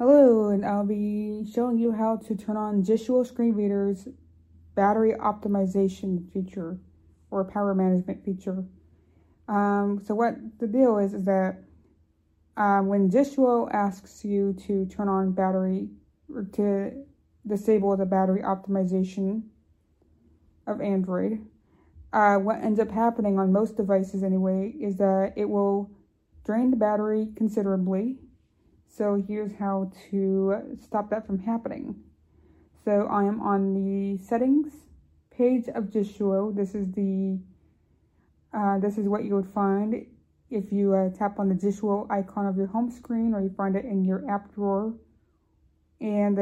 Hello, and I'll be showing you how to turn on Jishuo Screen Reader's battery optimization feature or power management feature. So what the deal is that when Jishuo asks you to turn on battery or to disable the battery optimization of Android, what ends up happening on most devices anyway is that it will drain the battery considerably. So here's how to stop that from happening. So I am on the settings page of Jishuo. This is what you would find if you tap on the Jishuo icon of your home screen, or you find it in your app drawer. And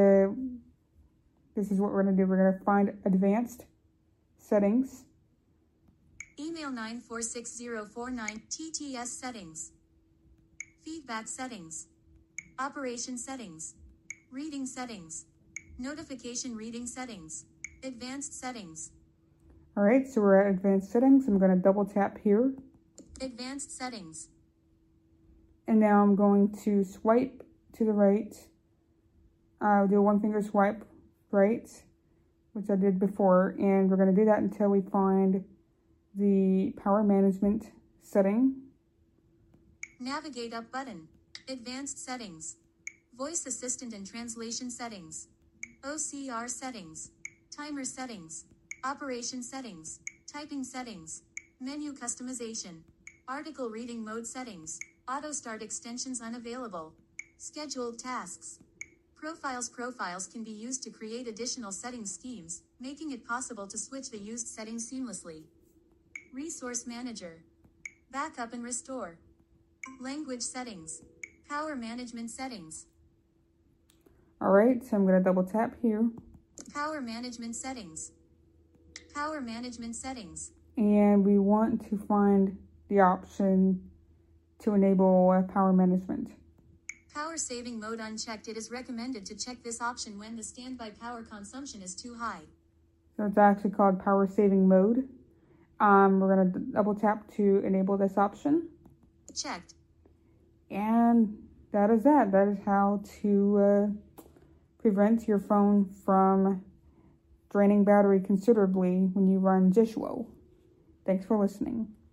this is what we're going to do. We're going to find advanced settings. Email 946049 TTS settings. Feedback settings. Operation settings. Reading settings. Notification reading settings. Advanced settings. All right, so we're at advanced settings. I'm going to double tap here. Advanced settings. And now I'm going to swipe to the right. I'll do a one finger swipe right, which I did before. And we're going to do that until we find the power management setting. Navigate up button. Advanced settings. Voice assistant and translation settings. OCR settings. Timer settings. Operation settings. Typing settings. Menu customization. Article reading mode settings. Auto start extensions unavailable. Scheduled tasks. Profiles can be used to create additional setting schemes, making it possible to switch the used settings seamlessly. Resource manager. Backup and restore. Language settings. Power management settings. All right, so I'm going to double tap here. Power management settings. Power management settings. And we want to find the option to enable power management. Power saving mode unchecked. It is recommended to check this option when the standby power consumption is too high. So it's actually called power saving mode. We're going to double tap to enable this option. Checked. And that is that. That is how to prevent your phone from draining battery considerably when you run Jishuo. Thanks for listening.